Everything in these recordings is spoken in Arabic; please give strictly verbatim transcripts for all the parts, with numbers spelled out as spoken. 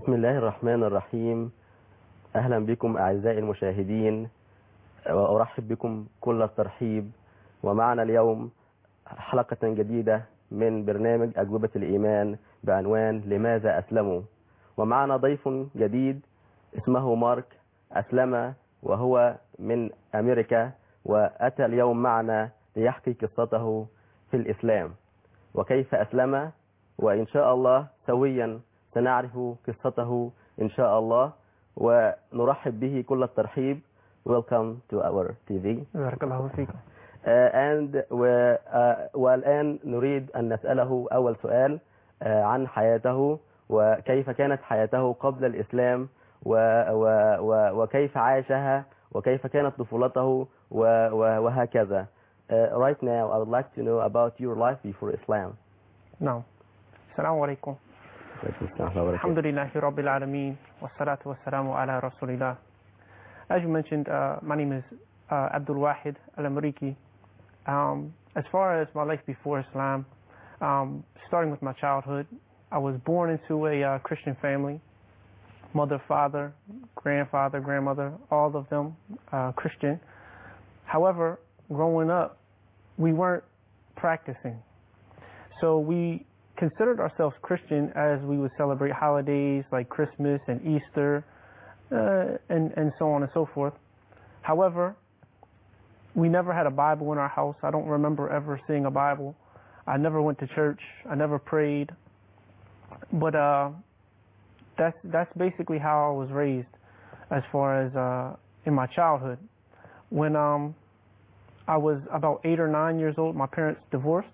بسم الله الرحمن الرحيم. أهلا بكم أعزائي المشاهدين، وأرحب بكم كل الترحيب. ومعنا اليوم حلقة جديدة من برنامج أجوبة الإيمان بعنوان لماذا أسلموا. ومعنا ضيف جديد اسمه مارك، أسلم وهو من أمريكا، وأتى اليوم معنا ليحكي قصته في الإسلام وكيف أسلم، وإن شاء الله سويا سنعرف قصته إن شاء الله، ونرحب به كل الترحيب. Welcome to our تي في. بارك الله فيكم. uh, and و, uh, والآن نريد أن نسأله أول سؤال uh, عن حياته، وكيف كانت حياته قبل الإسلام، و, و, و, وكيف عاشها، وكيف كانت طفولته، و, و, وهكذا. uh, Right now I would like to know about your life before Islam. نعم. السلام عليكم. الحمد لله رب العالمين والصلاة والسلام على رسول الله. As you mentioned, uh, my name is uh, Abdul Wahid Al-Amriki. Um, as far as my life before Islam, um, starting with my childhood, I was born into a uh, Christian family. Mother, father, grandfather, grandmother, all of them uh, Christian. However, growing up, we weren't practicing. So we considered ourselves Christian as we would celebrate holidays like Christmas and Easter, uh, and, and so on and so forth. However, we never had a Bible in our house. I don't remember ever seeing a Bible. I never went to church. I never prayed. But uh, that's that's basically how I was raised as far as uh, in my childhood. When um, I was about eight or nine years old, my parents divorced.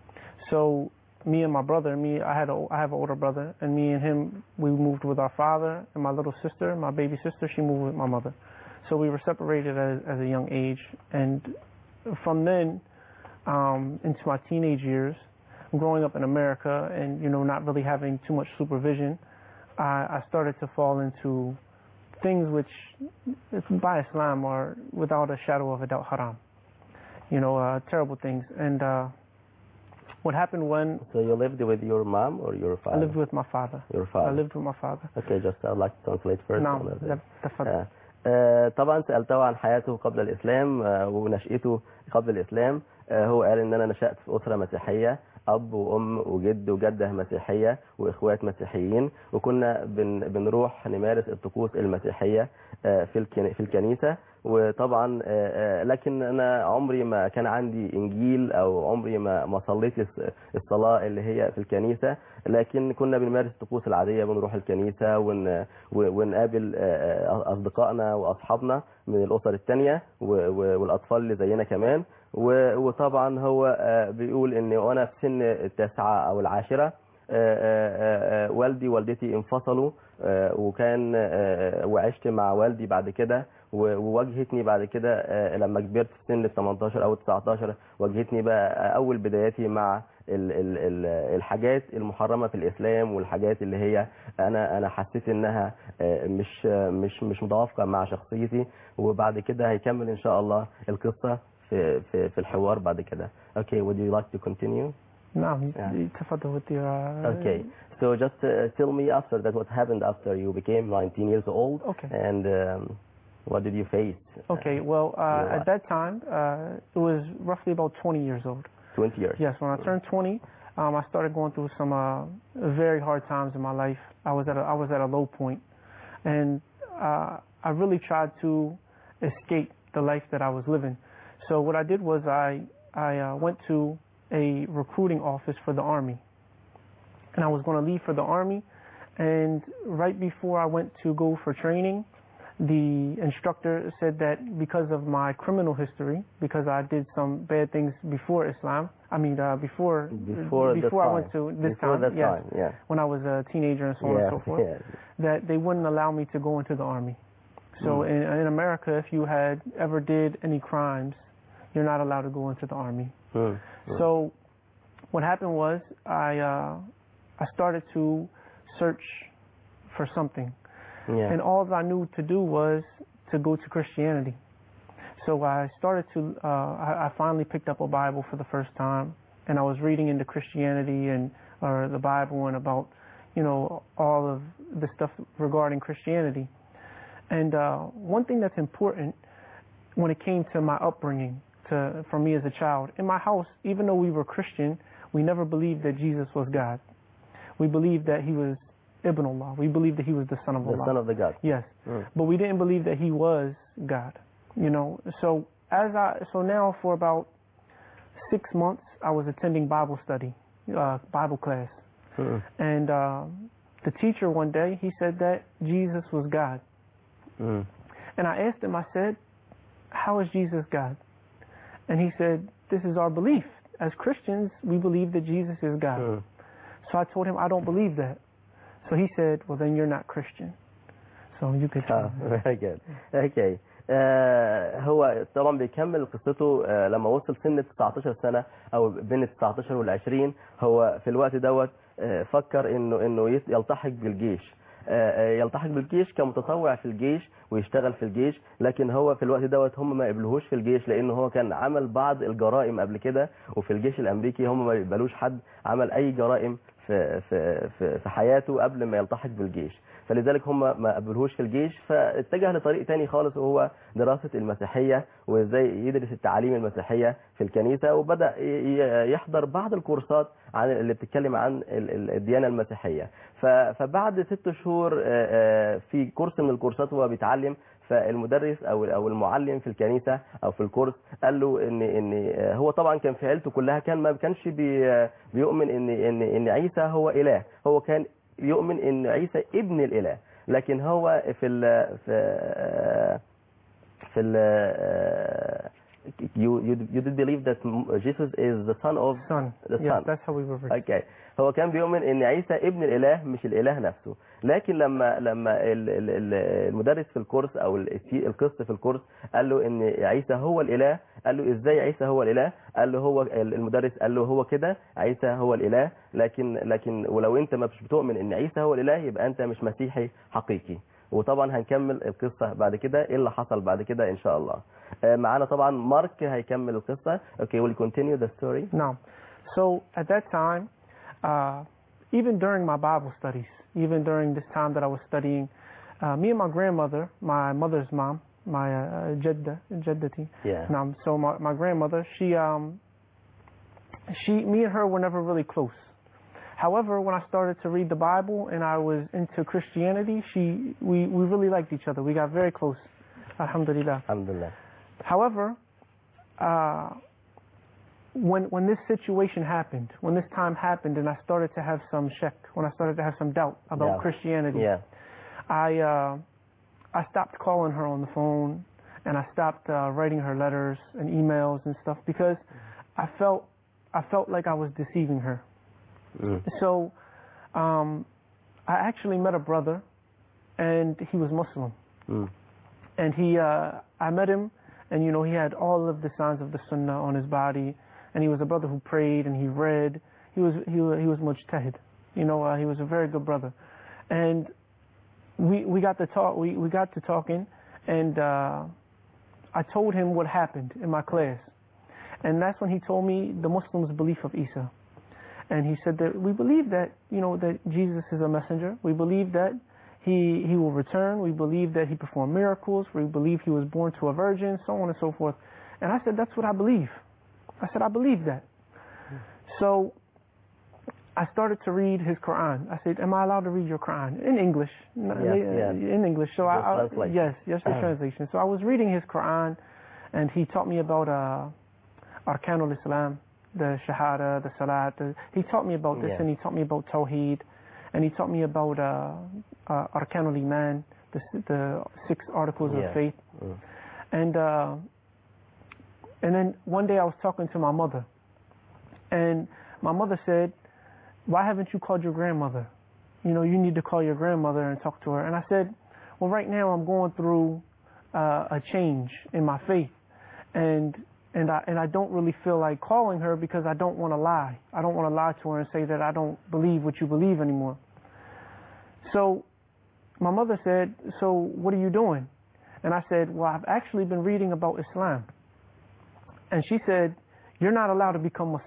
So me and my brother, me, I had a, I have an older brother, and me and him, we moved with our father, and my little sister, my baby sister, she moved with my mother. So we were separated as, as a young age, and from then um, into my teenage years, growing up in America, and you know, not really having too much supervision, I, I started to fall into things which, by Islam, are without a shadow of a doubt haram. You know, uh, terrible things, and. Uh, What happened when... So you lived with your mom or your father? I lived with my father. Your father. I lived with my father. Okay, just I'd like to translate first. نعم. تفضل. آه طبعا سألته عن حياته قبل الإسلام آه ونشأته قبل الإسلام. آه هو قال إن أنا نشأت في أسرة مسيحية، أب وأم وجد وجدة مسيحية وإخوات مسيحيين، وكنا بن بنروح نمارس الطقوس المسيحية آه في في الكنيسة. وطبعا لكن أنا عمري ما كان عندي إنجيل، أو عمري ما ما صليت الصلاة اللي هي في الكنيسة، لكن كنا بنمارس الطقوس العادية، بنروح الكنيسة ون ونقابل أصدقائنا وأصحابنا من الأسر التانية والأطفال اللي زينا كمان. وطبعا هو بيقول إن وأنا في سن التاسعة أو العاشرة والدي والدتي انفصلوا، وكان وعشت مع والدي بعد كده، وواجهتني بعد كده لما كبرت في سن ال تمنتاشر او تسعتاشر، واجهتني بقى اول بداياتي مع ال ال ال الحاجات المحرمه في الاسلام، والحاجات اللي هي انا انا حسيت انها مش مش مش متوافقه مع شخصيتي. وبعد كده هيكمل ان شاء الله القصه في في في الحوار بعد كده. Okay, would you like to continue? نعم. تفضل. Okay, so just uh, tell me after that what happened after you became nineteen years old. Okay. And um, what did you face? Okay, well, uh, at that time, uh, it was roughly about twenty years old. twenty years? Yes, when I turned twenty, um, I started going through some uh, very hard times in my life. I was at a, I was at a low point, and uh, I really tried to escape the life that I was living. So what I did was I, I uh, went to a recruiting office for the Army, and I was going to leave for the Army, and right before I went to go for training, the instructor said that because of my criminal history, because I did some bad things before Islam, I mean uh, before before, before I time. went to this before time, that yes, time, yeah. when I was a teenager and so on yeah, and so forth, yeah. that they wouldn't allow me to go into the Army. So mm. in, in America, if you had ever did any crimes, you're not allowed to go into the Army. Mm. Mm. So what happened was I uh, I started to search for something. Yeah. And all I knew to do was to go to Christianity. So I started to, uh, I, I finally picked up a Bible for the first time, and I was reading into Christianity and or the Bible and about, you know, all of the stuff regarding Christianity. And uh, one thing that's important when it came to my upbringing, to for me as a child, in my house, even though we were Christian, we never believed that Jesus was God. We believed that he was Ibn Allah. We believed that he was the son of the Allah. son of the God. Yes, Mm. but we didn't believe that he was God. You know, so as I so now for about six months, I was attending Bible study, uh, Bible class, Mm. and uh, the teacher one day he said that Jesus was God, Mm. and I asked him. I said, "How is Jesus God?" And he said, "This is our belief. As Christians, we believe that Jesus is God." Mm. So I told him, "I don't believe that." So he said, "Well, then you're not Christian." So you could tell. Ah, very good. Okay. آه هو طبعا بيكمل قصته آه لما وصل سن تسعتاشر سنة او بين ال تسعتاشر وال عشرين. هو في الوقت دوت آه فكر انه انه يت- يلتحق بالجيش، آه آه يلتحق بالجيش كمتطوع في الجيش ويشتغل في الجيش. لكن هو في الوقت دوت هم ما يقبلوهوش في الجيش لانه هو كان عمل بعض الجرائم قبل كده، وفي الجيش الامريكي هم ما يقبلوش حد عمل اي جرائم في في في في حياته قبل ما يلتحق بالجيش. فلذلك هم ما قبلوهوش في الجيش، فاتجه لطريق تاني خالص وهو دراسة المسيحية وازاي يدرس التعاليم المسيحية في الكنيسة، وبدأ ي- يحضر بعض الكورسات عن اللي بتتكلم عن ال- ال- الديانة المسيحية. ف- فبعد ست شهور آه، آه، في كورس من الكورسات وهو بيتعلم، فالمدرس او او المعلم في الكنيسه او في الكورس قال له ان ان هو طبعا كان في عيلته كلها كان ما كانش بي بيؤمن ان ان ان عيسى هو اله، هو كان يؤمن ان عيسى ابن الاله. لكن هو في ال في في ال you you you did believe that Jesus is the son of Son. the Yes, son. that's how we were raised. Okay. هو كان بيؤمن ان عيسى ابن الاله مش الاله نفسه. لكن لما لما ال- ال- ال- المدرس في الكورس او ال- القس في الكورس قال له ان عيسى هو الاله، قال له ازاي عيسى هو الاله؟ قال له هو المدرس قال له هو كده عيسى هو الاله، لكن لكن ولو انت مش بتؤمن ان عيسى هو الاله يبقى انت مش مسيحي حقيقي. وطبعا هنكمل القصه بعد كده ايه اللي حصل بعد كده ان شاء الله. آه، معانا طبعا مارك هيكمل القصه. Okay, we'll continue the story. Now, so at that time, uh, even during my Bible studies, even during this time that I was studying, uh, me and my grandmother, my mother's mom, my uh, Jedda, Jeddati, Yeah. now, so my, my grandmother, she, um, she, me and her were never really close. However, when I started to read the Bible and I was into Christianity, she, we, we really liked each other. We got very close. Alhamdulillah. Alhamdulillah. However, uh, when when this situation happened, when this time happened, and I started to have some shak, when I started to have some doubt about Yeah. Christianity, Yeah. I uh, I stopped calling her on the phone, and I stopped uh, writing her letters and emails and stuff because I felt I felt like I was deceiving her. Mm. So um, I actually met a brother, and he was Muslim, Mm. and he uh, I met him. And, you know, he had all of the signs of the sunnah on his body. And he was a brother who prayed and he read. He was he, wa- he was mujtahid. You know, uh, he was a very good brother. And we we got to talk. We, we got to talking. And uh, I told him what happened in my class. And that's when he told me the Muslims' belief of Isa. And he said that we believe that, you know, that Jesus is a messenger. We believe that He, he will return. We believe that he performed miracles. We believe he was born to a virgin, so on and so forth. And I said, that's what I believe. I said, I believe that. So I started to read his Quran. I said, am I allowed to read your Quran? In English. Yes, yes. In English. So The I, I translation. yes, yes, the translation. So I was reading his Quran, and he taught me about uh, Arkanul Islam, the Shahada, the Salat. The, he taught me about this, Yeah. and he taught me about Tawheed. And he taught me about uh, uh, Arkanul Iman, the, the six articles Yeah. of faith. Mm. And uh, and then one day I was talking to my mother, and my mother said, why haven't you called your grandmother? You know, you need to call your grandmother and talk to her. And I said, well, right now I'm going through uh, a change in my faith, and and I and I don't really feel like calling her because I don't want to lie. I don't want to lie to her and say that I don't believe what you believe anymore. So my mother said, so what are you doing? And I said, well, I've actually been reading about Islam. And she said, you're not allowed to become Muslim.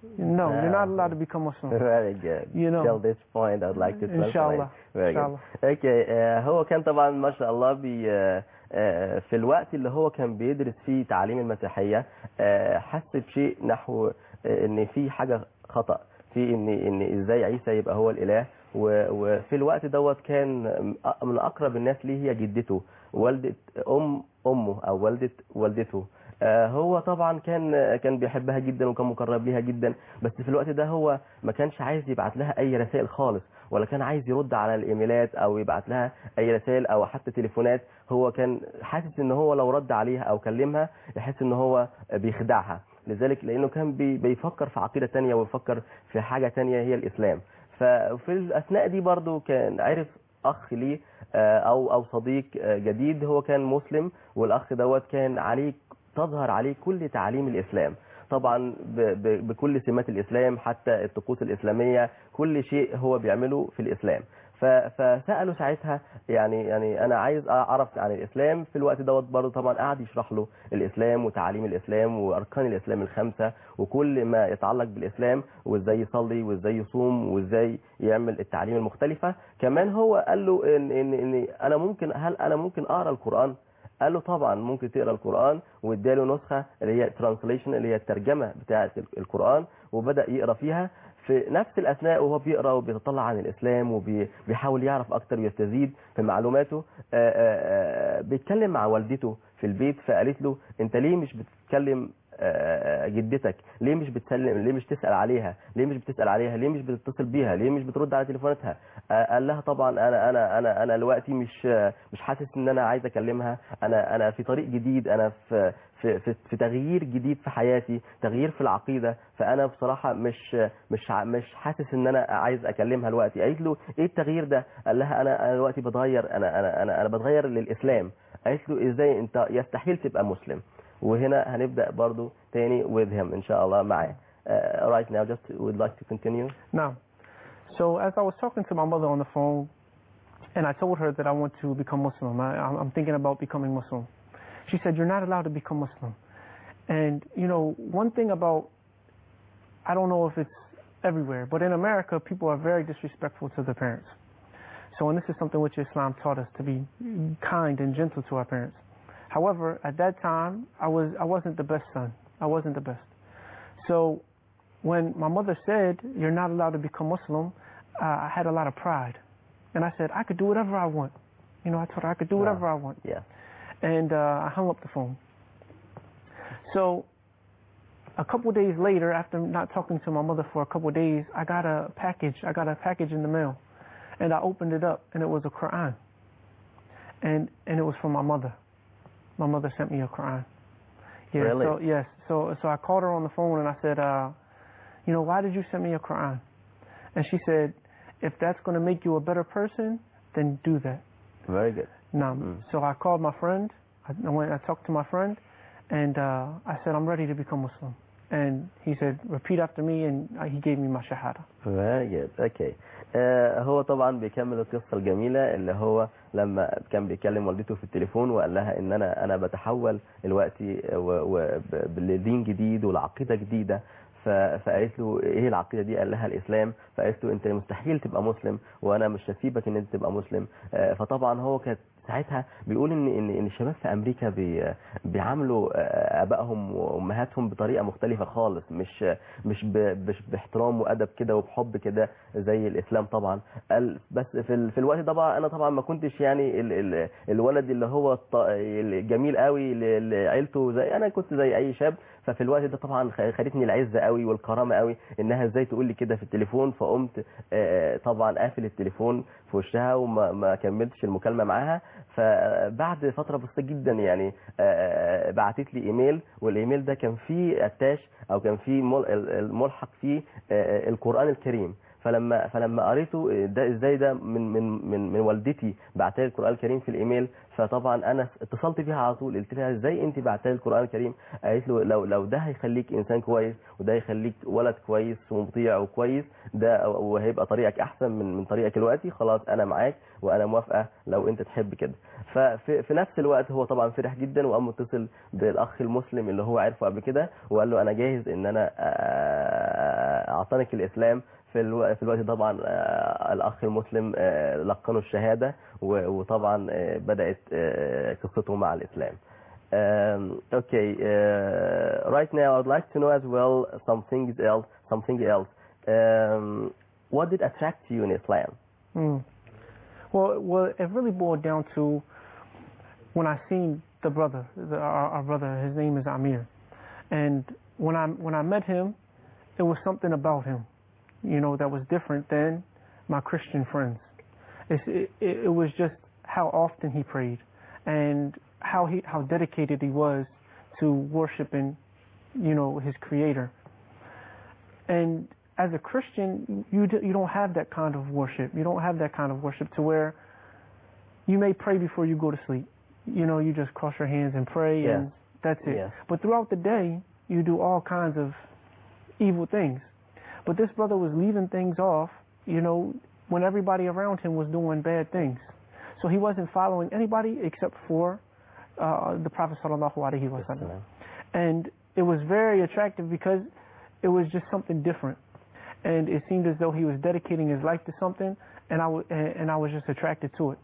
No, Ah, you're not allowed to become Muslim. Very good. You know. Till this point, I'd like to translate. Inshallah. Very good. Inshallah. Okay. آه، هو كان طبعا ما شاء الله بي آه، آه، في الوقت اللي هو كان بيدرس فيه تعليم المسيحية آه، حس بشيء نحو آه، ان في حاجة خطأ في ان ان ازاي عيسى يبقى هو الاله، و- وفي الوقت دوت كان من اقرب الناس ليه هي جدته، والدة ام امه او والدة والدته. آه، هو طبعا كان كان بيحبها جدا وكان مقرب ليها جدا، بس في الوقت ده هو ما كانش عايز يبعت لها اي رسائل خالص، ولا كان عايز يرد على الايميلات او يبعت لها اي رسائل او حتى تليفونات. هو كان حاسس ان هو لو رد عليها او كلمها يحس ان هو بيخدعها، لذلك لانه كان بي- بيفكر في عقيدة تانية ويفكر في حاجة تانية هي الاسلام. ففي الاثناء دي برضو كان عرف اخ ليه آه، او او صديق آه، جديد هو كان مسلم، والاخ دوت كان عليه تظهر عليه كل تعاليم الإسلام، طبعا ب- ب- بكل سمات الإسلام، حتى الطقوس الإسلامية، كل شيء هو بيعمله في الإسلام. ف- فسأله ساعتها يعني يعني أنا عايز أعرف عن الإسلام. في الوقت دوت برضه طبعا قعد يشرح له الإسلام وتعاليم الإسلام وأركان الإسلام الخمسة وكل ما يتعلق بالإسلام، وإزاي يصلي وإزاي يصوم وإزاي يعمل التعاليم المختلفة. كمان هو قال له إن إن إن أنا ممكن هل أنا ممكن أقرأ القرآن؟ قال له طبعا ممكن تقرا القرآن، واداله نسخة اللي هي ترانسليشن اللي هي الترجمة بتاعة القرآن، وبدأ يقرا فيها. في نفس الأثناء وهو بيقرا وبيتطلع عن الإسلام وبيحاول يعرف أكتر ويستزيد في معلوماته، آآ آآ بيتكلم مع والدته في البيت، فقالت له أنت ليه مش بتتكلم آه، جدتك؟ ليه مش بتسلم؟ ليه مش تسأل عليها؟ ليه مش بتسأل عليها؟ ليه مش بتتصل بيها؟ ليه مش بترد على تليفوناتها؟ آه، قال لها طبعا انا انا انا انا دلوقتي مش آه، مش حاسس ان انا عايز اكلمها، انا انا في طريق جديد، انا في في في, في تغيير جديد في حياتي، تغيير في العقيده، فانا بصراحه مش مش ع- مش حاسس ان انا عايز اكلمها دلوقتي. قالت له ايه التغيير ده؟ قال لها انا انا دلوقتي بتغير، انا انا انا انا بتغير للاسلام. قالت له ازاي انت يستحيل تبقى مسلم؟ وهنا هنبدأ برضو تاني with him إن شاء الله معاه. Uh, right now just would like to continue. Now, so as I was talking to my mother on the phone, and I told her that I want to become Muslim, I, I'm I'm thinking about becoming Muslim. She said, you're not allowed to become Muslim. And, you know, one thing about, I don't know if it's everywhere, but in America, people are very disrespectful to their parents. So, and this is something which Islam taught us, to be kind and gentle to our parents. However, at that time, I was I wasn't the best son. I wasn't the best. So when my mother said, you're not allowed to become Muslim, uh, I had a lot of pride. And I said, I could do whatever I want. You know, I told her I could do whatever Wow. I want. Yeah. And uh, I hung up the phone. So a couple days later, after not talking to my mother for a couple days, I got a package. I got a package in the mail. And I opened it up, and it was a Quran. And, and it was from my mother. My mother sent me a Quran. Yeah, Really? So yes. So so I called her on the phone and I said, uh, you know, why did you send me a Quran? And she said, if that's going to make you a better person, then do that. Very good. Now, Mm. so I called my friend. I I went. I talked to my friend, and uh, I said, I'm ready to become Muslim. And he said, repeat after me, and uh, he gave me my shahada. Very good. Okay. آه هو طبعا بيكمل القصة الجميلة اللي هو لما كان بيكلم والدته في التليفون وقال لها ان انا انا بتحول دلوقتي لدين جديد ولعقيدة جديدة. ف- فقالت له ايه العقيدة دي؟ قال لها الاسلام. فقالت له انت مستحيل تبقى مسلم، وانا مش هسيبك ان انت تبقى مسلم. آه فطبعا هو كانت ساعتها بيقول ان ان ان الشباب في امريكا بي بيعاملوا آه، ابائهم وامهاتهم بطريقه مختلفه خالص، مش مش ب- مش باحترام وادب كده وبحب كده زي الاسلام طبعا. قال بس في ال- في الوقت ده طبعا انا طبعا ما كنتش يعني ال ال الولد اللي هو الط- الجميل قوي ل- لعيلته، زي انا كنت زي اي شاب. ففي الوقت ده طبعا خ- خدتني العزه قوي والكرامه قوي انها ازاي تقول لي كده في التليفون. فقمت آه، طبعا قافل التليفون في وشها وما ما كملتش المكالمه معاها. فبعد فتره بسيطه جدا يعني آه، بعتت لي ايميل، والايميل ده كان فيه اتاش او كان فيه مل- الملحق فيه آه، القران الكريم. فلما فلما قريته ده ازاي ده من من من من والدتي بعتلي القران الكريم في الايميل، فطبعا انا اتصلت بيها على طول قلت لها ازاي انت بعتلي القران الكريم؟ قالت له لو لو ده هيخليك انسان كويس وده هيخليك ولد كويس ومطيع وكويس ده وهيبقى طريقك احسن من من طريقك دلوقتي، خلاص انا معاك وانا موافقه لو انت تحب كده. ففي في نفس الوقت هو طبعا فرح جدا وقام متصل بالاخ المسلم اللي هو عرفه قبل كده وقال له انا جاهز ان انا اعتنق الاسلام. في الوقت في الوقت طبعا الاخ المسلم لقنه الشهاده وطبعا بدات قصته مع الاسلام. Um, okay, uh, right now I'd like to know as well something else. Something else. Um, what did attract you in Islam? Mm. Well, well, it really boiled down to when I seen the brother, the, our, our brother. His name is Amir, and when I when I met him, it was something about him, you know, that was different than my Christian friends. It's, it, it, it was just how often he prayed, and how he how dedicated he was to worshiping, you know, his Creator. And as a Christian, you do, you don't have that kind of worship. You don't have that kind of worship to where you may pray before you go to sleep. You know, you just cross your hands and pray, Yes. and that's it. Yes. But throughout the day, you do all kinds of evil things. But this brother was leaving things off, you know, when everybody around him was doing bad things. So he wasn't following anybody except for uh, the Prophet sallallahu alaihi wasallam. And it was very attractive because it was just something different. And it seemed as though he was dedicating his life to something, and I, w- and I was just attracted to it.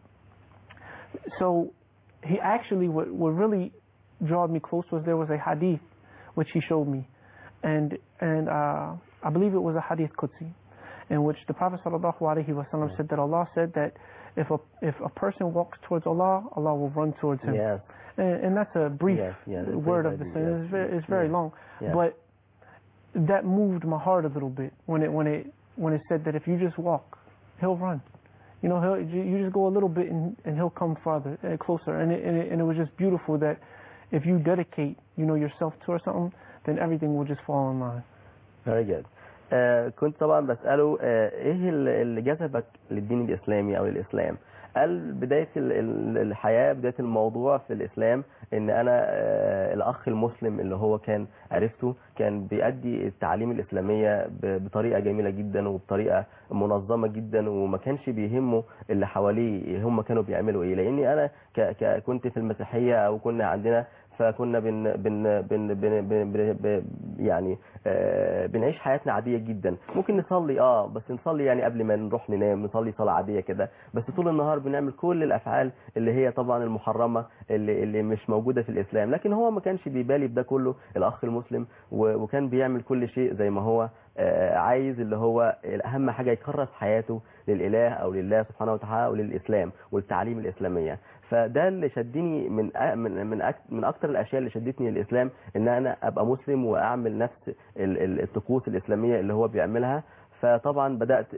So he actually, what, what really drawed me close was there was a hadith which he showed me. And, and uh, I believe it was a hadith Qudsi, in which the Prophet sallallahu alaihi wasallam said that Allah said that if a if a person walks towards Allah, Allah will run towards him. Yes. And, and that's a brief Yes, yes, word of the yes, saying. yes, It's very, it's very yes, long, yes. but that moved my heart a little bit when it when it when it said that if you just walk, He'll run. You know, he'll, you just go a little bit and, and He'll come farther and closer. And it, and it and it was just beautiful that if you dedicate, you know, yourself towards something, then everything will just fall in line. Very good. آه كنت طبعا بسأله آه ايه اللي جذبك للدين الاسلامي او للاسلام؟ قال بداية الحياة بداية الموضوع في الاسلام ان انا آه الاخ المسلم اللي هو كان عرفته كان بيأدي التعليم الاسلامية بطريقة جميلة جدا وبطريقة منظمة جدا وما كانش بيهمه اللي حواليه هم كانوا بيعملوا ايه. لاني انا ك ك كنت في المسيحية او كنا عندنا فكنا بن بن بن بن بن بن يعني آه بنعيش حياتنا عادية جدا. ممكن نصلي اه بس نصلي يعني قبل ما نروح ننام نصلي صلاة عادية كده، بس طول النهار بنعمل كل الافعال اللي هي طبعا المحرمة اللي اللي مش موجودة في الاسلام. لكن هو ما كانش بيبالي بده كله الاخ المسلم وكان بيعمل كل شيء زي ما هو آه عايز، اللي هو اهم حاجة يكرس حياته للاله او لله سبحانه وتعالى وللاسلام والتعليم الاسلامية. فده اللي شدني من من من من اكتر الاشياء اللي شدتني للاسلام ان انا ابقى مسلم واعمل نفس الطقوس الاسلاميه اللي هو بيعملها. فطبعا بدات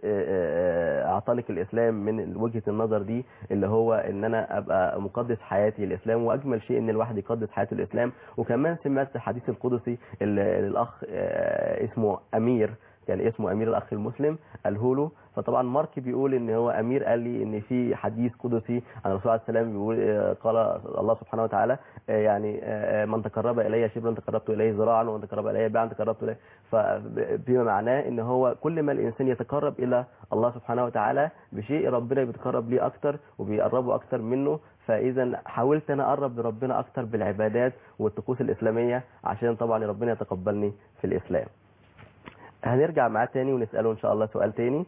اعتنق الاسلام من وجهه النظر دي اللي هو ان انا ابقى مقدس حياتي الاسلام، واجمل شيء ان الواحد يقدس حياته الاسلام. وكمان سمعت الحديث القدسي اللي الاخ اسمه امير كان اسمه امير الاخ المسلم قاله له. فطبعا مارك بيقول ان هو امير قال لي ان في حديث قدسي عن الرسول عليه السلام بيقول قال الله سبحانه وتعالى يعني من تقرب الي شبرا تقربت اليه ذراعا ومن تقرب الي باعا تقربت اليه. فبما معناه ان هو كل ما الانسان يتقرب الى الله سبحانه وتعالى بشيء ربنا بيتقرب ليه اكتر وبيقربه اكتر منه. فاذا حاولت انا اقرب لربنا اكتر بالعبادات والطقوس الاسلاميه عشان طبعا ربنا يتقبلني في الاسلام. هنرجع معاه تاني ونسأله إن شاء الله سؤال تاني.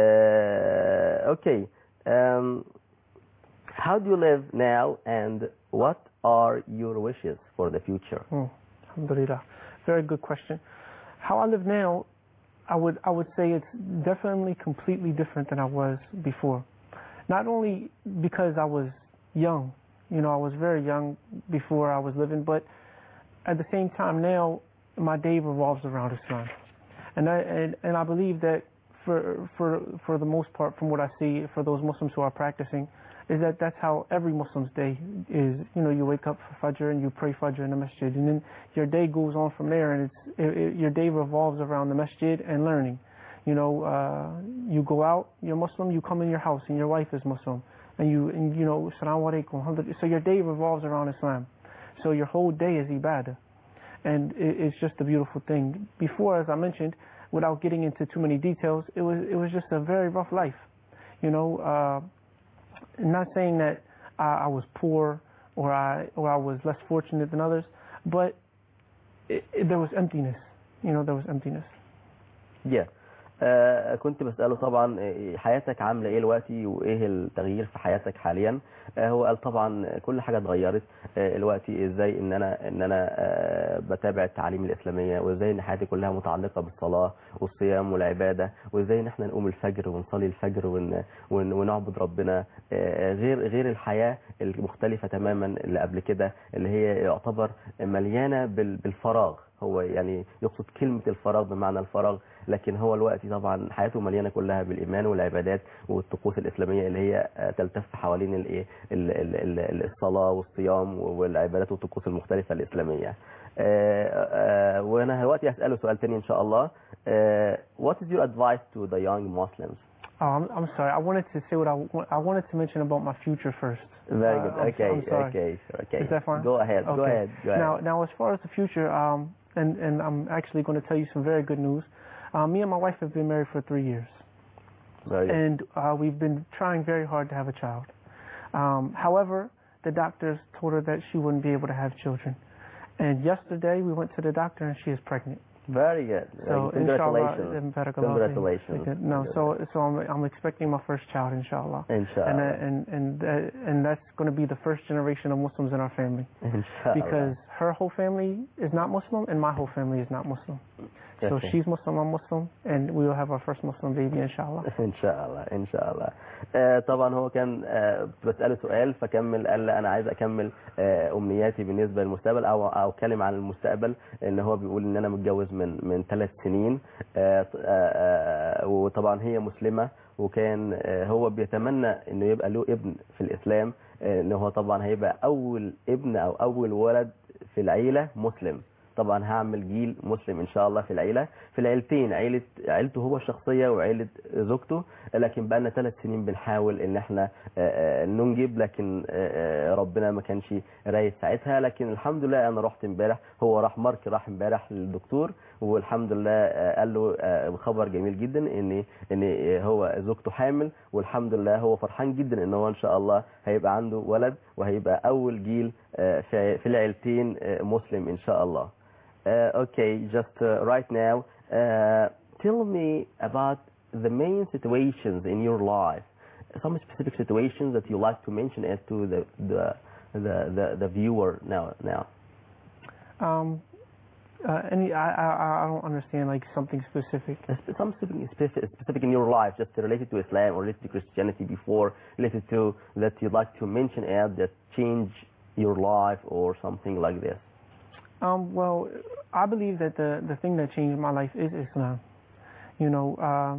uh, okay um, how do you live now and what are your wishes for the future? Hmm. Alhamdulillah. Very good question. How I live now, I would I would say it's definitely completely different than I was before. Not only because I was young, you know, I was very young before I was living, but at the same time now my day revolves around Islam. And I, and, and I believe that for, for, for the most part, from what I see, for those Muslims who are practicing, is that that's how every Muslim's day is. You know, you wake up for Fajr and you pray Fajr in the masjid, and then your day goes on from there, and it's, it, it, your day revolves around the masjid and learning. You know, uh, you go out, you're Muslim, you come in your house and your wife is Muslim. And you, and, you know, Assalamu alaikum, alhamdulillah. So your day revolves around Islam. So your whole day is ibadah. And it, it's just a beautiful thing. Before, as I mentioned, without getting into too many details, it was, it was just a very rough life. You know, uh, not saying that I, I was poor or I, or I was less fortunate than others, but it, it, there was emptiness. You know, there was emptiness. Yeah. آه كنت بسأله طبعا حياتك عاملة ايه دلوقتي وايه التغيير في حياتك حاليا. آه هو قال طبعا كل حاجة اتغيرت آه دلوقتي، ازاي ان انا ان انا آه بتابع التعاليم الاسلامية، وازاي ان حياتي كلها متعلقة بالصلاة والصيام والعبادة، وازاي ان احنا نقوم الفجر ونصلي الفجر ون ون ونعبد ربنا، آه غير غير الحياة المختلفة تماما اللي قبل كده اللي هي يعتبر مليانة بالفراغ. هو يعني يقصد كلمة الفراغ بمعنى الفراغ، لكن هو الوقت طبعا حياته مليانة كلها بالإيمان والعبادات والطقوس الإسلامية اللي هي تلتف حوالين الايه الصلاة والصيام والعبادات والطقوس المختلفة الإسلامية. وأنا دلوقتي هسأله سؤال تاني إن شاء الله. What is your advice to the young Muslims? Oh, I'm, I'm sorry. I wanted to say what I, I wanted to mention about my future first. Very good. Uh, I'm, okay. I'm sorry. Okay. Okay. Is that fine? Go ahead. Okay. Go ahead. Go ahead. Now, now, as far as the future, um, and and I'm actually going to tell you some very good news. Uh, me and my wife have been married for three years, very good. and uh, we've been trying very hard to have a child. Um, however, the doctors told her that she wouldn't be able to have children. And yesterday we went to the doctor and she is pregnant. Very good. So congratulations. Inshallah, congratulations. No, so so I'm I'm expecting my first child, inshallah. Inshallah. And uh, and and uh, and that's going to be the first generation of Muslims in our family. Inshallah. Because her whole family is not Muslim and my whole family is not Muslim. So okay. she's Muslim, I'm Muslim, and we will have our first Muslim baby, inshallah. inshallah, inshallah. آه طبعا هو كان آه بسأله سؤال فكمل قال لي أنا عايز أكمل آه أمنياتي بالنسبة للمستقبل أو أو أتكلم عن المستقبل، إن هو بيقول إن أنا متجوز من من ثلاث سنين آه آه وطبعا هي مسلمة، وكان آه هو بيتمنى إنه يبقى له ابن في الإسلام، آه إنه هو طبعا هيبقى أول ابن أو أول ولد في العيلة مسلم. طبعا هعمل جيل مسلم ان شاء الله في العيله، في العيلتين، عيله عيلته هو الشخصيه وعيله زوجته، لكن بقى لنا ثلاث سنين بنحاول ان احنا ننجب، لكن ربنا ما كانش رايد ساعتها. لكن الحمد لله انا رحت امبارح، هو راح مارك راح امبارح للدكتور، والحمد لله قال له خبر جميل جدا ان ان هو زوجته حامل، والحمد لله هو فرحان جدا ان هو ان شاء الله هيبقى عنده ولد وهيبقى اول جيل في العيلتين مسلم ان شاء الله. Uh, okay, just uh, right now, uh, tell me about the main situations in your life, some specific situations that you like to mention as to the the the the, the viewer now. Now, um, uh, any I, I I don't understand like something specific. Something specific, specific in your life, just related to Islam or related to Christianity before, related to that you'd like to mention as that change your life or something like this. Um, well, I believe that the, the thing that changed my life is Islam. You know,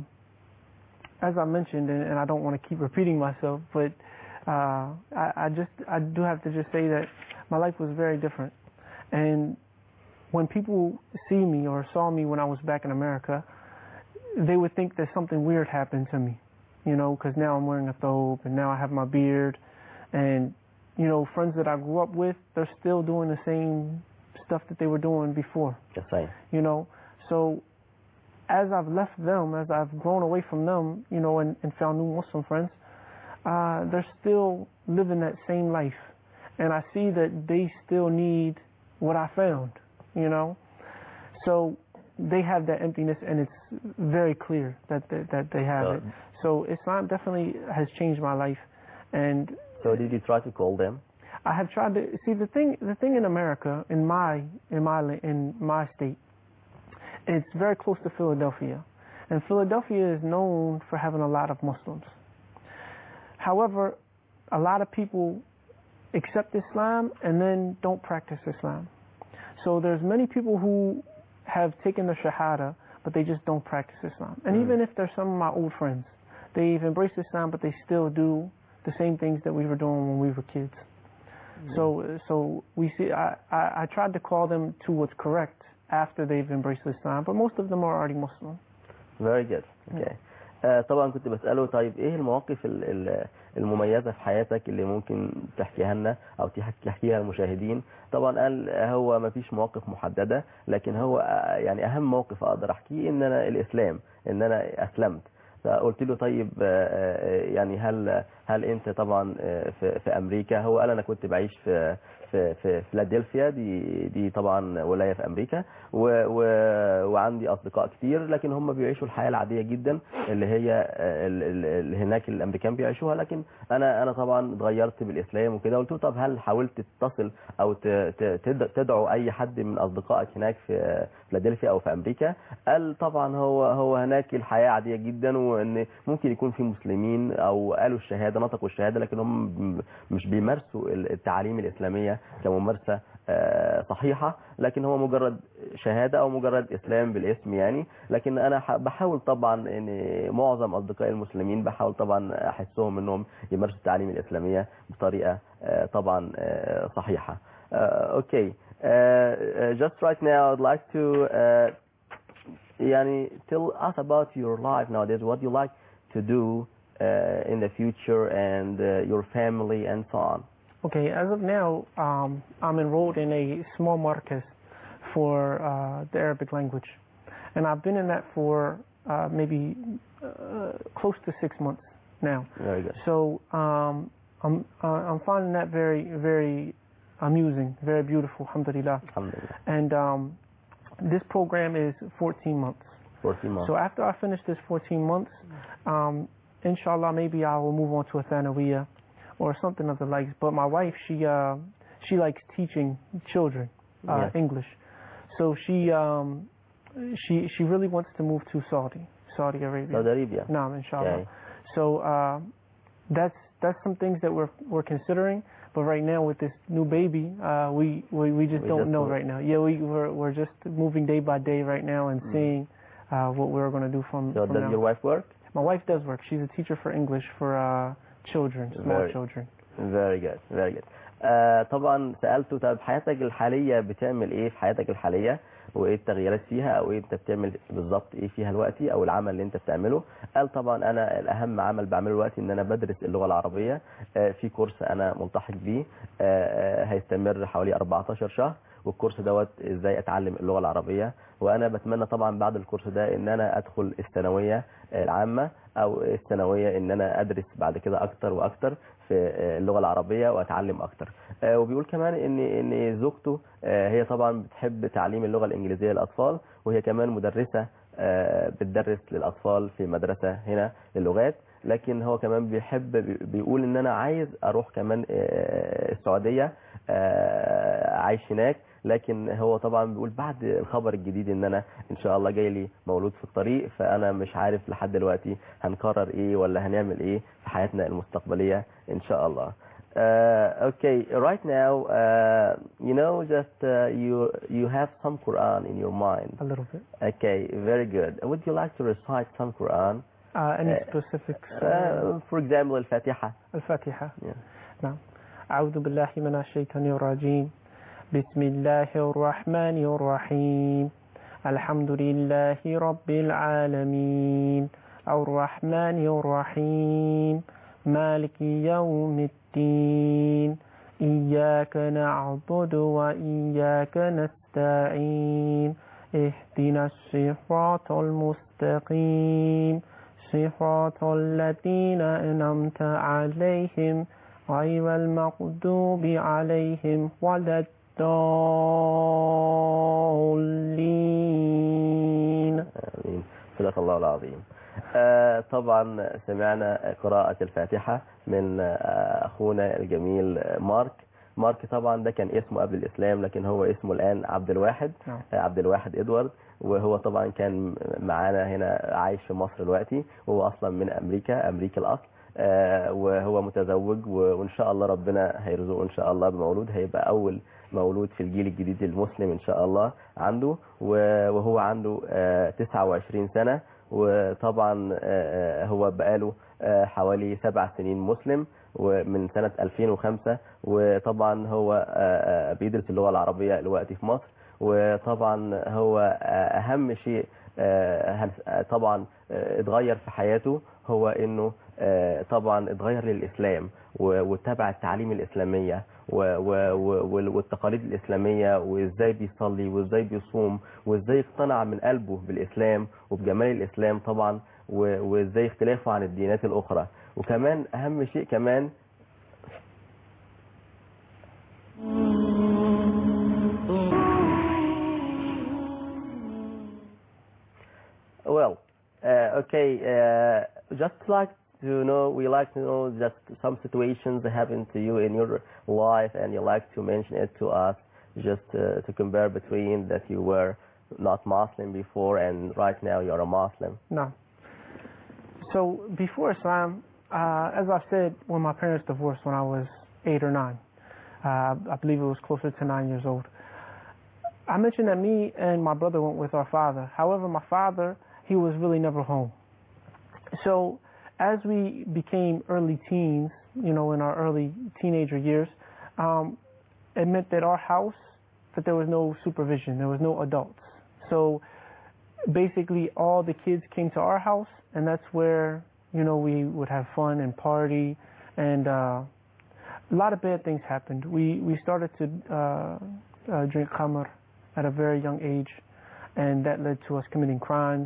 uh, as I mentioned, and, and I don't want to keep repeating myself, but uh, I, I just I do have to just say that my life was very different. And when people see me or saw me when I was back in America, they would think that something weird happened to me. You know, because now I'm wearing a thobe and now I have my beard, and you know, friends that I grew up with, they're still doing the same stuff that they were doing before. That's right. You know, so as I've left them, as I've grown away from them, you know, and, and found new Muslim friends, uh, they're still living that same life. And I see that they still need what I found, you know. So they have that emptiness, and it's very clear that that, that they have so, it. So Islam definitely has changed my life. And so did you try to call them? I have tried to see the thing. The thing in America, in my in my in my state, it's very close to Philadelphia, and Philadelphia is known for having a lot of Muslims. However, a lot of people accept Islam and then don't practice Islam. So there's many people who have taken the Shahada, but they just don't practice Islam. And mm. even if they're some of my old friends, they've embraced Islam, but they still do the same things that we were doing when we were kids. So, so we see. I, I, I tried to call them to what's correct after they've embraced Islam, but most of them are already Muslim. very good. Okay. آه طبعا كنت بسأله طيب ايه المواقف ال- ال- المميزة في حياتك اللي ممكن تحكيها لنا او تحكي- تحكيها للمشاهدين. طبعا قال هو ما فيش مواقف محددة، لكن هو آه، يعني اهم موقف اقدر احكيه ان انا الاسلام، ان انا اسلمت. فقلت له طيب آه، آه، يعني هل هل انت طبعا آه، في في امريكا؟ هو قال انا كنت بعيش في في في فيلادلفيا، دي دي طبعا ولايه في امريكا، و و وعندي اصدقاء كتير، لكن هم بيعيشوا الحياه العاديه جدا اللي هي آه، ال- ال- اللي هناك الامريكان بيعيشوها. لكن انا انا طبعا اتغيرت بالاسلام وكده. قلت له طب هل حاولت تتصل او ت- ت- تد- تدعو اي حد من اصدقائك هناك في فيلادلفيا او في امريكا؟ قال طبعا هو هو هناك الحياه عاديه جدا، وان ممكن يكون في مسلمين او قالوا الشهاده، نطقوا الشهاده، لكن هم م- مش بيمارسوا التعاليم الاسلاميه كممارسه آه، صحيحه، لكن هو مجرد شهاده او مجرد اسلام بالاسم يعني. لكن انا ح- بحاول طبعا ان معظم اصدقائي المسلمين بحاول طبعا احسهم انهم يمارسوا التعاليم الاسلاميه بطريقه آه، طبعا آه، صحيحه. اوكي. just right now I'd like to uh, يعني tell us about your life nowadays, what you like to do uh, in the future, and uh, your family and so on. Okay, as of now, um, I'm enrolled in a small markaz for uh, the Arabic language, and I've been in that for uh, maybe uh, close to six months now. Very good. So um, I'm uh, I'm finding that very very amusing, very beautiful. Alhamdulillah. Alhamdulillah. And um, this program is fourteen months. fourteen months. So after I finish this fourteen months, um, inshallah, maybe I will move on to a Thanawiyah or something of the likes. But my wife, she uh, she likes teaching children uh, Yes. English, so she um, she she really wants to move to Saudi, Saudi Arabia. Saudi Arabia. Naam, inshallah. Okay. So uh, that's that's some things that we're we're considering. But right now with this new baby, uh, we, we we just We don't just know don't- right now. Yeah, we we're we're just moving day by day right now and seeing uh, what we're going to do from, So from does now. your wife work? My wife does work. She's a teacher for English for uh, children, small Very- children. Very good. Very good. آه طبعا سألته طب حياتك الحالية بتعمل ايه في حياتك الحالية، وايه التغييرات فيها، او ايه انت بتعمل بالظبط ايه فيها دلوقتي، او العمل اللي انت بتعمله. قال طبعا انا الاهم عمل بعمله دلوقتي ان انا بدرس اللغة العربية آه في كورس انا ملتحق بيه آه هيستمر حوالي أربعتاشر شهر، والكورس دوت ازاي اتعلم اللغة العربية. وانا بتمنى طبعا بعد الكورس ده ان انا ادخل الثانوية العامة او الثانوية، ان انا ادرس بعد كده اكتر واكتر في اللغة العربية واتعلم اكتر. وبيقول كمان ان ان زوجته هي طبعا بتحب تعليم اللغة الانجليزية للاطفال، وهي كمان مدرسة بتدرس للاطفال في مدرسة هنا للغات. لكن هو كمان بيحب بيقول ان انا عايز اروح كمان السعودية عايش هناك. لكن هو طبعا بيقول بعد الخبر الجديد ان انا ان شاء الله جاي لي مولود في الطريق، فانا مش عارف لحد دلوقتي هنقرر ايه ولا هنعمل ايه في حياتنا المستقبلية ان شاء الله. Uh, okay, right now, uh, you know, just uh, you you have some Quran in your mind. A little bit. Okay, very good. Would you like to recite some Quran? Uh, any Uh, specifics? Uh, for example, Al-Fatiha. الفاتحة. Yeah. نعم. أعوذ بالله من الشيطان الرجيم. بسم الله الرحمن الرحيم. الحمد لله رب العالمين الرحمن الرحيم مالك يوم الدين إياك نعبد وإياك نستعين اهدنا الصراط المستقيم صراط الذين أنعمت عليهم غير المغضوب عليهم ولا الضالين. آمين. صدق الله العظيم. آه طبعا سمعنا قراءة الفاتحة من آه أخونا الجميل مارك. مارك طبعا ده كان اسمه قبل الإسلام، لكن هو اسمه الآن عبد الواحد. نعم. آه عبد الواحد إدوارد. وهو طبعا كان معانا هنا عايش في مصر دلوقتي، وهو أصلا من أمريكا، أمريكا الأصل. آه وهو متزوج، وإن شاء الله ربنا هيرزقه إن شاء الله بمولود، هيبقى أول مولود في الجيل الجديد المسلم إن شاء الله عنده. وهو عنده آه تسعة وعشرين سنة، وطبعا هو بقاله حوالي سبع سنين مسلم ومن سنة ألفين وخمسة، وطبعا هو بيدرس اللغة العربية دلوقتي في مصر. وطبعا هو أهم شيء طبعا اتغير في حياته هو انه طبعا اتغير للإسلام واتبع التعليم الإسلامية والتقاليد الإسلامية، وازاي بيصلي وازاي بيصوم وازاي اقتنع من قلبه بالإسلام وبجمال الإسلام طبعا، وازاي اختلافه عن الديانات الأخرى. وكمان أهم شيء كمان well uh, okay uh, just like to know we like to know just some situations that happened to you in your life, and you like to mention it to us, just uh, to compare between that you were not Muslim before and right now you're a Muslim. No. So before Islam, uh, as I've said, when my parents divorced when I was eight or nine, uh, I believe it was closer to nine years old, I mentioned that me and my brother went with our father. However, my father, he was really never home. So as we became early teens, you know, in our early teenager years, um, it meant that our house, that there was no supervision, there was no adults. So basically all the kids came to our house, and that's where, you know, we would have fun and party, and uh, a lot of bad things happened. We, we started to uh, uh, drink khamr at a very young age, and that led to us committing crimes,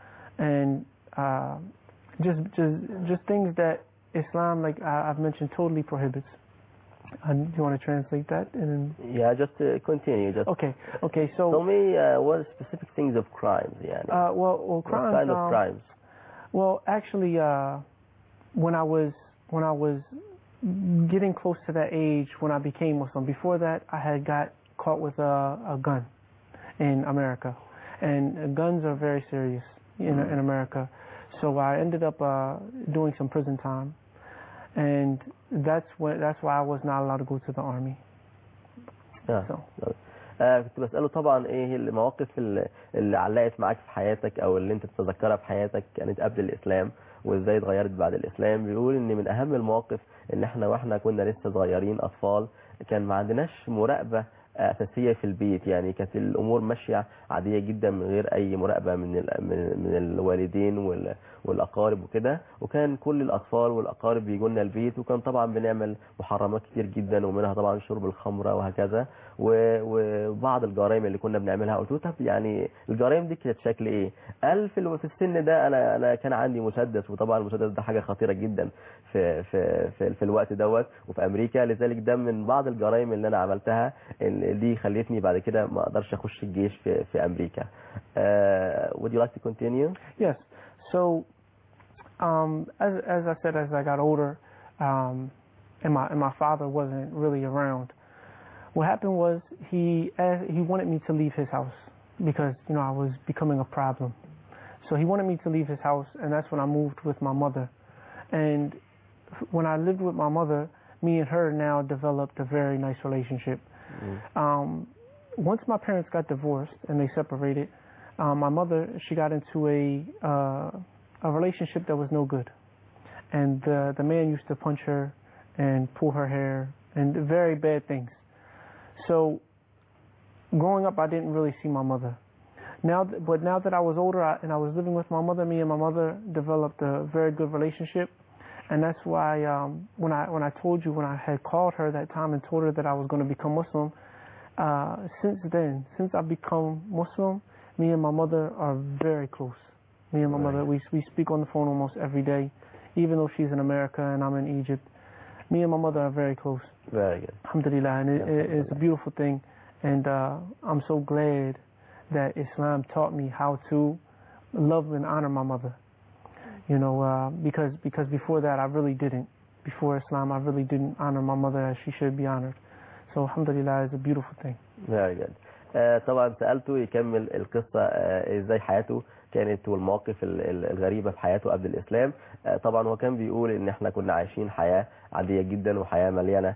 and uh, just, just, just things that Islam, like I've mentioned, totally prohibits. And do you want to translate that? And yeah, just to continue. Just okay, okay. So tell me uh, what specific things of crimes, yeah. Uh, well, well, crimes. What kind of um, crimes? Well, actually, uh, when I was when I was getting close to that age, when I became Muslim, before that, I had got caught with a, a gun in America, and guns are very serious in, mm-hmm. in America. So I ended up uh, doing some prison time, and that's when that's why I was not allowed to go to the army. Yeah. So. آه كنت بسأله طبعا ايه المواقف اللي, اللي علقت معاك في حياتك او اللي انت تتذكرها في حياتك كانت قبل الاسلام وازاي اتغيرت بعد الاسلام. بيقول ان من اهم المواقف ان احنا واحنا كنا لسه صغيرين اطفال كان ما عندناش مراقبة أساسية في البيت، يعني كانت الأمور ماشية عادية جدا من غير أي مراقبة من من الوالدين والأقارب وكده، وكان كل الأطفال والأقارب بيجوا لنا البيت، وكان طبعا بنعمل محرمات كتير جدا ومنها طبعا شرب الخمرة وهكذا، وبعض الجرائم اللي كنا بنعملها. قلت له طب يعني الجرائم دي كانت شكل إيه؟ قال في في السن ده أنا أنا كان عندي مسدس، وطبعا المسدس ده حاجة خطيرة جدا في في في, في الوقت دوت وفي أمريكا، لذلك ده من بعض الجرائم اللي أنا عملتها دي خلتني بعد كده ما اقدرش اخش الجيش في في امريكا. Uh, would you like to continue? Yes. So um, as as I said, as I got older, um, and my and my father wasn't really around, what happened was he as, he wanted me to leave his house because you know I was becoming a problem. So he wanted me to leave his house, and that's when I moved with my mother. And when I lived with my mother, me and her now developed a very nice relationship. Mm. Um, once my parents got divorced and they separated, um, my mother, she got into a uh, a relationship that was no good, and the the man used to punch her and pull her hair and very bad things. So growing up, I didn't really see my mother. Now, but now that I was older I, and I was living with my mother, me and my mother developed a very good relationship. And that's why um, when I when I told you when I had called her that time and told her that I was going to become Muslim, uh, since then, since I've become Muslim, me and my mother are very close. Me and my right. mother, we we speak on the phone almost every day, even though she's in America and I'm in Egypt. Me and my mother are very close. Very good. Alhamdulillah, and it, it, it's a beautiful thing, and uh, I'm so glad that Islam taught me how to love and honor my mother. You know, uh, because because before that I really didn't. Before Islam, I really didn't honor my mother as she should be honored. So, alhamdulillah, it's a beautiful thing. Very good. uh, طبعا سألته يكمل القصة uh, ازاي حياته كانت والمواقف الغريبة في حياته قبل الإسلام. طبعا هو كان بيقول إن إحنا كنا عايشين حياة عادية جدا وحياة مليانة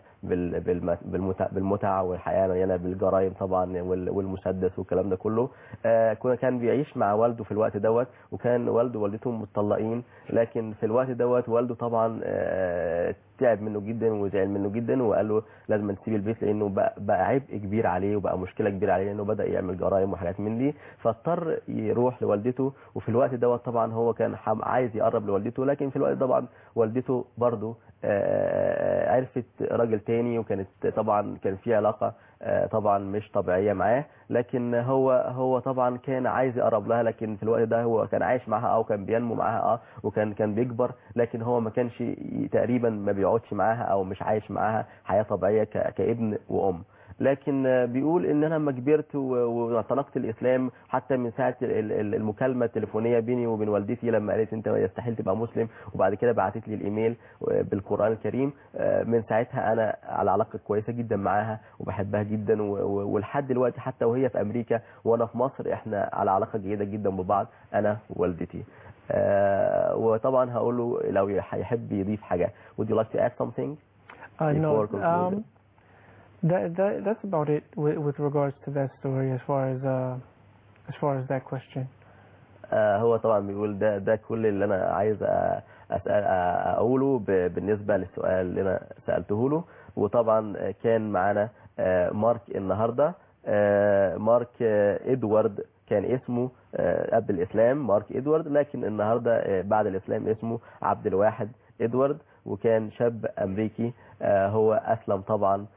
بالمتع والحياة مليانة بالجرائم طبعا والمسدس والكلام ده كله. كان بيعيش مع والده في الوقت دوت، وكان والده ووالدته متطلقين، لكن في الوقت دوت والده طبعا تعب منه جدا وزعل منه جدا وقال له لازم تسيب البيت لانه بقى عبء كبير عليه وبقى مشكله كبيره عليه لانه بدا يعمل جرائم وحاجات من دي، فاضطر يروح لوالدته. وفي الوقت دوت طبعا هو كان عايز يقرب لوالدته، لكن في الوقت طبعا والدته برضه عرفت راجل تاني، وكانت طبعا كان في علاقه طبعا مش طبيعيه معاه، لكن هو هو طبعا كان عايز يقرب لها، لكن في الوقت ده هو كان عايش معاها او كان بينمو معاها اه وكان كان بيكبر، لكن هو ما كانش تقريبا ما بيقعدش معاها او مش عايش معاها حياه طبيعيه كابن وام. لكن بيقول ان انا لما كبرت واعتنقت الاسلام، حتى من ساعه المكالمه التليفونيه بيني وبين والدتي لما قالت انت يستحيل تبقى مسلم، وبعد كده بعتت لي الايميل بالقران الكريم، من ساعتها انا على علاقه كويسه جدا معاها وبحبها جدا، ولحد دلوقتي حتى وهي في امريكا وانا في مصر احنا على علاقه جيده جدا ببعض انا ووالدتي. آه وطبعا هقول له لو يحب يضيف حاجه. Would you like to add something uh, before no, concluding? um, that, that, that's about it with, with regards to that story as far as uh, as far as that question. آه هو طبعا بيقول ده ده كل اللي انا عايز اسال اقوله بالنسبه للسؤال اللي انا سالته له. وطبعا كان معانا آه مارك النهارده. آه مارك آه ادوارد كان اسمه آه قبل الاسلام مارك ادوارد، لكن النهارده آه بعد الاسلام اسمه عبد الواحد ادوارد، وكان شاب امريكي. آه هو اسلم طبعا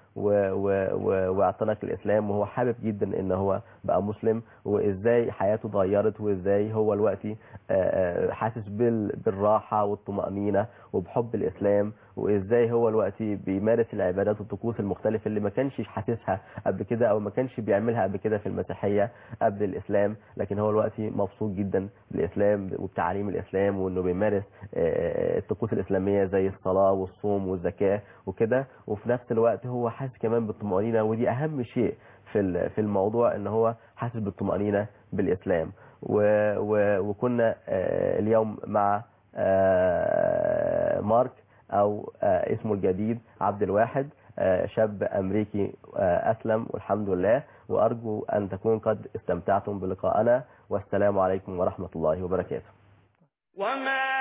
واعتنق الاسلام، وهو حابب جدا ان هو بقى مسلم، وازاي حياته اتغيرت، وازاي هو دلوقتي حاسس بالراحه والطمانينه وبحب الاسلام، وازاي هو دلوقتي بيمارس العبادات والطقوس المختلفه اللي ما كانش حاسسها قبل كده او ما كانش بيعملها قبل كده في المسيحيه قبل الاسلام، لكن هو دلوقتي مبسوط جدا بالاسلام وبتعاليم الاسلام، وانه بيمارس الطقوس الاسلاميه زي الصلاه والصوم والزكاه وكده، وفي نفس الوقت هو حاسس كمان بالطمانينه، ودي اهم شيء في في الموضوع ان هو حاسس بالطمانينه بالاسلام. وكنا اليوم مع مارك او اسمه الجديد عبد الواحد، شاب امريكي اسلم والحمد لله، وارجو ان تكونوا قد استمتعتم بلقائنا، والسلام عليكم ورحمه الله وبركاته.